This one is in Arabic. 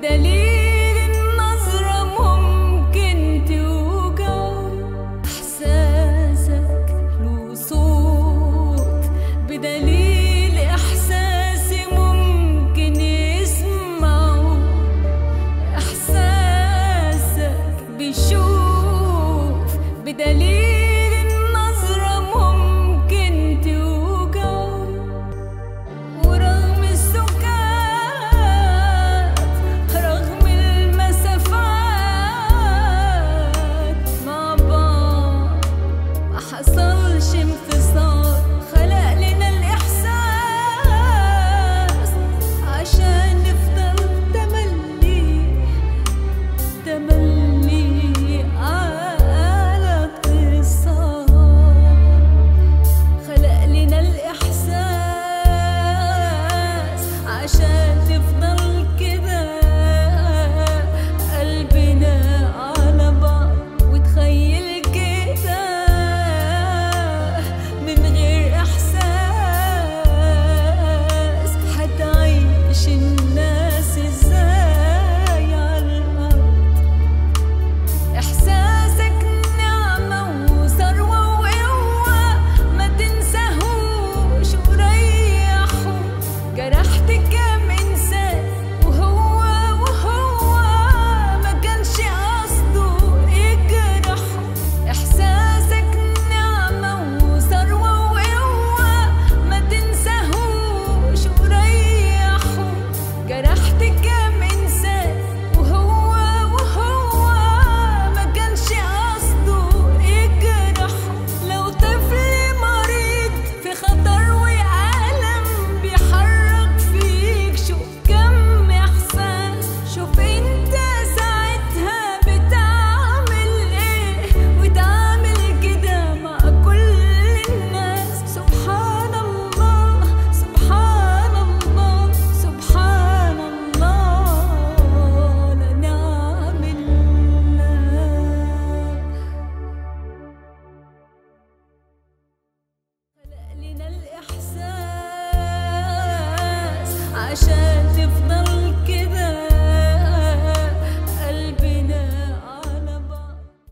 بدليل النظرة ممكن توجع، إحساسك له صوت بدليل إحساسي ممكن يسمعه، إحساسك بيشوف بدليل النظرة ممكن توجع. ورغم السكات رغم المسافات مع بعض ما حصلش انفصال، خلق لنا الإحساس عشان نفضل تملي على اتصال، خلق لنا الإحساس عشان تفضل كده قلبنا على بعض. وتخيل كده من غير إحساس هتعيش الناس ازاي على الأرض؟ إحساسك نعمة وثروة وقوة ما تنساهوش وريحه، جرحت كام إنسان وهو ما كانش قصده يجرحه. إحساسك نعمة وثروة وقوة ما تنساهوش وريحه، جرحت